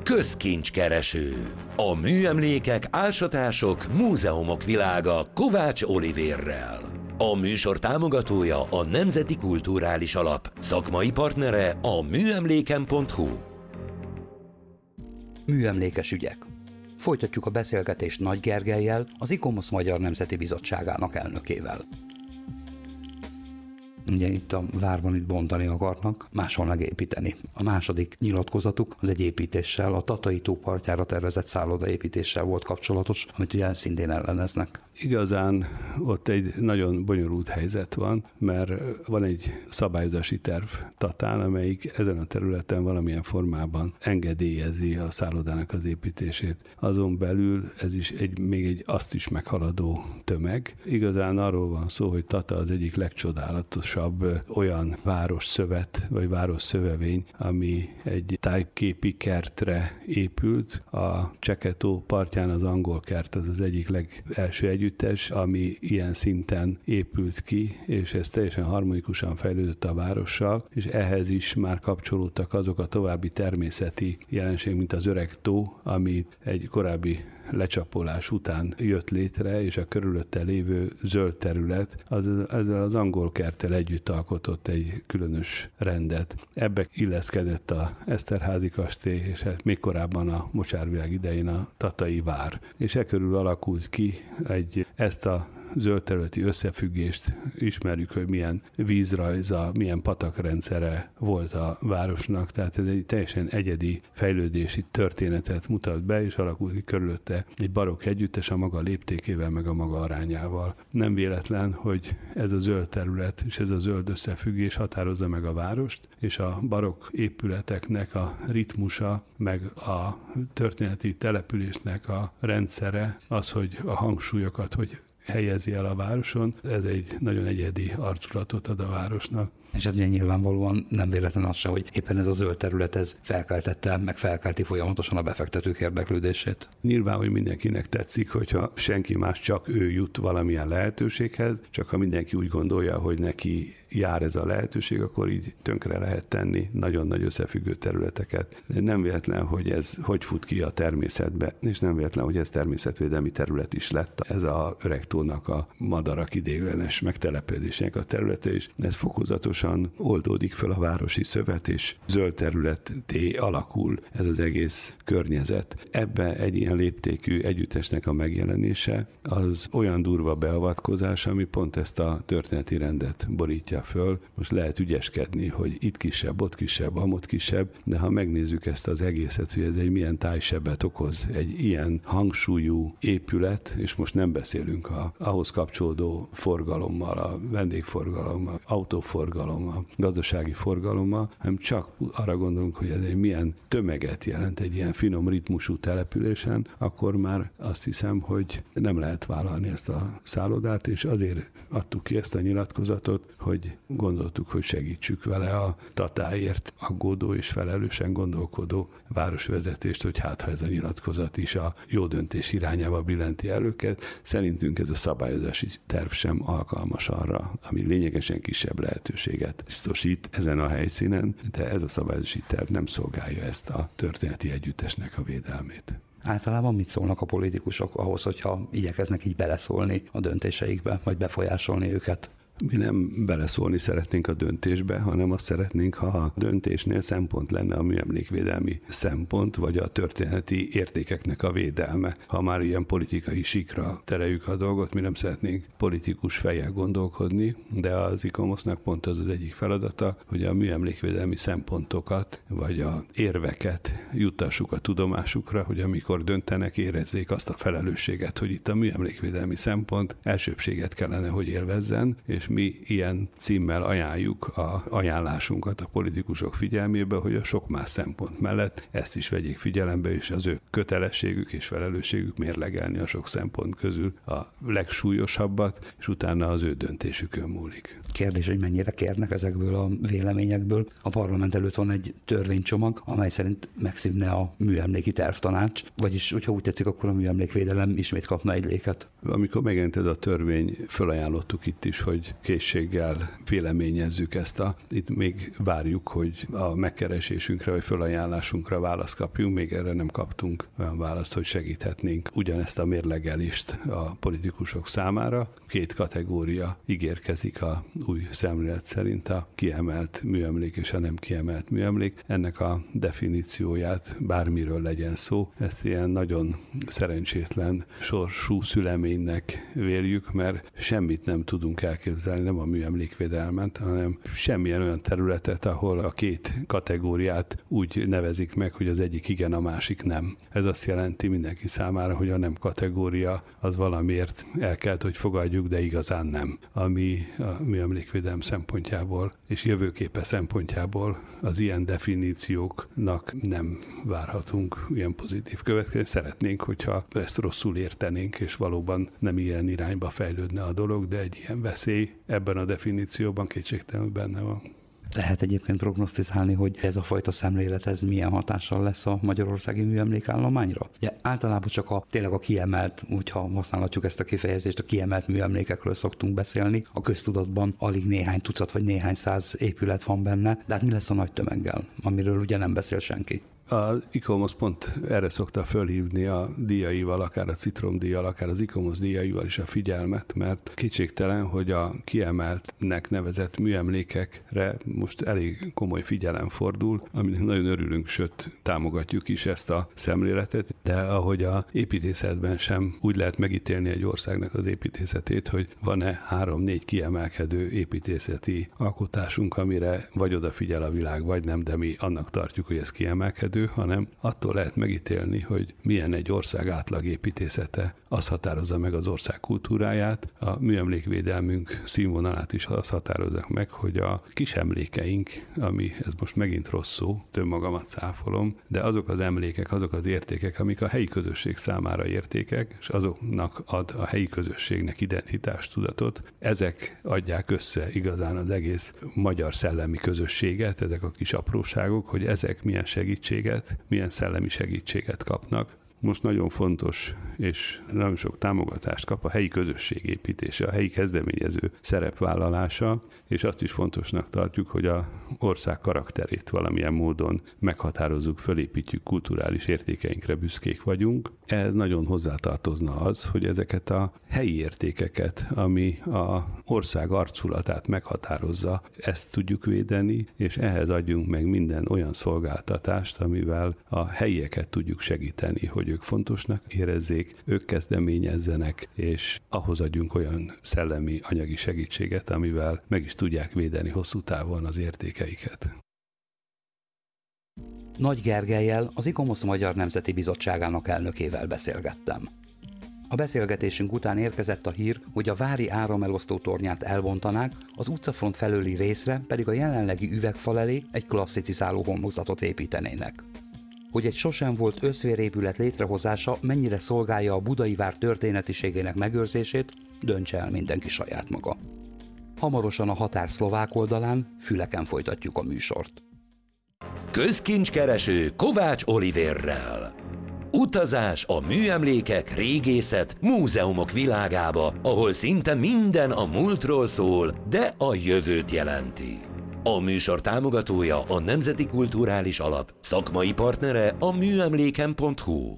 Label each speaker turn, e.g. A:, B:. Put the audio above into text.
A: Közkincskereső. A műemlékek, ásatások, múzeumok világa Kovács Olivérrel. A műsor támogatója a Nemzeti Kulturális Alap, szakmai partnere a műemléken.hu.
B: Műemlékes ügyek. Folytatjuk a beszélgetést Nagy Gergellyel, az ICOMOS Magyar Nemzeti Bizottságának elnökével. Ugye itt a várban bontani akarnak, máshol megépíteni. A második nyilatkozatuk az egy építéssel, a Tatai tó partjára tervezett szállodaépítéssel volt kapcsolatos, amit ugye szintén elleneznek.
C: Igazán ott egy nagyon bonyolult helyzet van, mert van egy szabályozási terv Tatán, amelyik ezen a területen valamilyen formában engedélyezi a szállodának az építését. Azon belül ez is még egy azt is meghaladó tömeg. Igazán arról van szó, hogy Tata az egyik legcsodálatosabb olyan városszövet, vagy városszövevény, ami egy tájképi kertre épült. A Cseke-tó partján az angol kert az egyik legelső együttes, ami ilyen szinten épült ki, és ez teljesen harmonikusan fejlődött a várossal, és ehhez is már kapcsolódtak azok a további természeti jelenség, mint az Öreg tó, ami egy korábbi lecsapolás után jött létre, és a körülötte lévő zöld terület ezzel az angol kerttel együtt alkotott egy különös rendet. Ebbe illeszkedett a Eszterházy kastély, és hát még korábban a mocsárvilág idején a Tatai vár. És körül alakult ki ezt a zöld területi összefüggést, ismerjük, hogy milyen vízrajza, milyen patakrendszere volt a városnak, tehát ez egy teljesen egyedi fejlődési történetet mutat be, és alakult ki körülötte egy barokk együttes a maga léptékével, meg a maga arányával. Nem véletlen, hogy ez a zöld terület és ez a zöld összefüggés határozza meg a várost, és a barokk épületeknek a ritmusa, meg a történeti településnek a rendszere, az, hogy a hangsúlyokat, hogy helyezi el a városon, ez egy nagyon egyedi arculatot ad a városnak.
B: És hát ugye nyilvánvalóan nem véletlen az se, hogy éppen ez a zöld terület ez felkeltette, meg felkelti folyamatosan a befektetők érdeklődését.
C: Nyilván, hogy mindenkinek tetszik, hogyha senki más, csak ő jut valamilyen lehetőséghez, csak ha mindenki úgy gondolja, hogy neki jár ez a lehetőség, akkor így tönkre lehet tenni nagyon nagy összefüggő területeket. De nem véletlen, hogy ez hogy fut ki a természetbe, és nem véletlen, hogy ez természetvédelmi terület is lett. Ez a Öreg tónak a madarak ideiglenes megtelepedésének a területe, és ez fokozatosan oldódik föl a városi szövet, és zöld területté alakul ez az egész környezet. Ebbe egy ilyen léptékű együttesnek a megjelenése az olyan durva beavatkozás, ami pont ezt a történeti rendet borítja föl. Most lehet ügyeskedni, hogy itt kisebb, ott kisebb, amott kisebb, de ha megnézzük ezt az egészet, hogy ez egy milyen tájsebet okoz, egy ilyen hangsúlyú épület, és most nem beszélünk ahhoz kapcsolódó forgalommal, a vendégforgalommal, autóforgalommal, a gazdasági forgalommal, hanem csak arra gondolunk, hogy ez egy milyen tömeget jelent egy ilyen finom ritmusú településen, akkor már azt hiszem, hogy nem lehet vállalni ezt a szállodát, és azért adtuk ki ezt a nyilatkozatot, hogy gondoltuk, hogy segítsük vele a Tatáért aggódó és felelősen gondolkodó városvezetést, hogy hát ha ez a nyilatkozat is a jó döntés irányába billenti el őket. Szerintünk ez a szabályozási terv sem alkalmas arra, ami lényegesen kisebb lehetőséget biztosít ezen a helyszínen, de ez a szabályozási terv nem szolgálja ezt a történeti együttesnek a védelmét.
B: Általában mit szólnak a politikusok ahhoz, hogyha igyekeznek így beleszólni a döntéseikbe, vagy befolyásolni őket?
C: Mi nem beleszólni szeretnénk a döntésbe, hanem azt szeretnénk, ha a döntésnél szempont lenne a műemlékvédelmi szempont, vagy a történeti értékeknek a védelme. Ha már ilyen politikai síkra tereljük a dolgot, mi nem szeretnénk politikus fejjel gondolkodni, de az ICOMOS-nak pont az egyik feladata, hogy a műemlékvédelmi szempontokat, vagy a érveket juttassuk a tudomásukra, hogy amikor döntenek, érezzék azt a felelősséget, hogy itt a műemlékvédelmi szempont elsőbbséget kellene, hogy élvezzen, és mi ilyen címmel ajánljuk a ajánlásunkat a politikusok figyelmébe, hogy a sok más szempont mellett ezt is vegyék figyelembe, és az ő kötelességük és felelősségük mérlegelni a sok szempont közül a legsúlyosabbat, és utána az ő döntésükön múlik.
B: Kérdés, hogy mennyire kérnek ezekből a véleményekből. A parlament előtt van egy törvénycsomag, amely szerint megszűnne a műemléki tervtanács, vagyis, hogyha úgy tetszik, akkor a műemlékvédelem ismét kapna egy léket.
C: Amikor megjelent ez a törvény, fölajánlottuk itt is, hogy nagy készséggel véleményezzük ezt. Itt még várjuk, hogy a megkeresésünkre vagy fölajánlásunkra választ kapjunk, még erre nem kaptunk olyan választ, hogy segíthetnénk ugyanezt a mérlegelést a politikusok számára. 2 kategória ígérkezik a új szemlélet szerint, a kiemelt műemlék és a nem kiemelt műemlék. Ennek a definícióját, bármiről legyen szó, ezt ilyen nagyon szerencsétlen sorsú szüleménynek véljük, mert semmit nem tudunk elképzelni, nem a műemlékvédelmet, hanem semmilyen olyan területet, ahol a 2 kategóriát úgy nevezik meg, hogy az egyik igen, a másik nem. Ez azt jelenti mindenki számára, hogy a nem kategória az valamiért el kell, hogy fogadjuk, de igazán nem. Ami a műemlékvédelem szempontjából és jövőképe szempontjából az ilyen definícióknak nem várhatunk ilyen pozitív következést. Szeretnénk, hogyha ezt rosszul értenénk, és valóban nem ilyen irányba fejlődne a dolog, de egy ilyen veszély ebben a definícióban kétségtelenül benne van.
B: Lehet egyébként prognosztizálni, hogy ez a fajta szemlélet ez milyen hatással lesz a magyarországi műemlékállományra? Ugye, általában csak tényleg a kiemelt, hogyha használhatjuk ezt a kifejezést, a kiemelt műemlékekről szoktunk beszélni. A köztudatban alig néhány tucat vagy néhány száz épület van benne, de hát mi lesz a nagy tömeggel, amiről ugye nem beszél senki?
C: Az ICOMOS pont erre szokta fölhívni a díjaival, akár a Citromdíjjal, akár az ICOMOS díjaival is a figyelmet, mert kétségtelen, hogy a kiemeltnek nevezett műemlékekre most elég komoly figyelem fordul, aminek nagyon örülünk, sőt támogatjuk is ezt a szemléletet, de ahogy a építészetben sem úgy lehet megítélni egy országnak az építészetét, hogy van-e 3-4 kiemelkedő építészeti alkotásunk, amire vagy odafigyel a világ, vagy nem, de mi annak tartjuk, hogy ez kiemelkedő, hanem attól lehet megítélni, hogy milyen egy ország átlagépítészete, az határozza meg az ország kultúráját, a műemlékvédelmünk színvonalát is az határozza meg, hogy a kis emlékeink, ami ez most megint rossz szó, önmagamat cáfolom, de azok az emlékek, azok az értékek, amik a helyi közösség számára értékek, és azoknak ad a helyi közösségnek identitástudatot, ezek adják össze igazán az egész magyar szellemi közösséget, ezek a kis apróságok, hogy ezek milyen segítséget, milyen szellemi segítséget kapnak. Most nagyon fontos, és nagyon sok támogatást kap a helyi közösség építése, a helyi kezdeményező szerepvállalása, és azt is fontosnak tartjuk, hogy az ország karakterét valamilyen módon meghatározzuk, fölépítjük, kulturális értékeinkre büszkék vagyunk. Ehhez nagyon hozzátartozna az, hogy ezeket a helyi értékeket, ami az ország arculatát meghatározza, ezt tudjuk védeni, és ehhez adjunk meg minden olyan szolgáltatást, amivel a helyieket tudjuk segíteni, hogy ők fontosnak érezzék, ők kezdeményezzenek, és ahhoz adjunk olyan szellemi, anyagi segítséget, amivel meg is tudják védeni hosszú távon az értékeiket.
B: Nagy Gergellyel, az ICOMOS Magyar Nemzeti Bizottságának elnökével beszélgettem. A beszélgetésünk után érkezett a hír, hogy a vári áramelosztó tornyát elbontanák, az utcafront felőli részre pedig a jelenlegi üvegfal elé egy klasszicizáló homlokzatot építenének. Hogy egy sosem volt összvérépület létrehozása mennyire szolgálja a budai vár történetiségének megőrzését, döntse el mindenki saját maga. Hamarosan a határ szlovák oldalán, Füleken folytatjuk a műsort.
A: Közkincskereső Kovács Olivérrel. Utazás a műemlékek, régészet, múzeumok világába, ahol szinte minden a múltról szól, de a jövőt jelenti. A műsor támogatója a Nemzeti Kulturális Alap, szakmai partnere a műemléken.hu.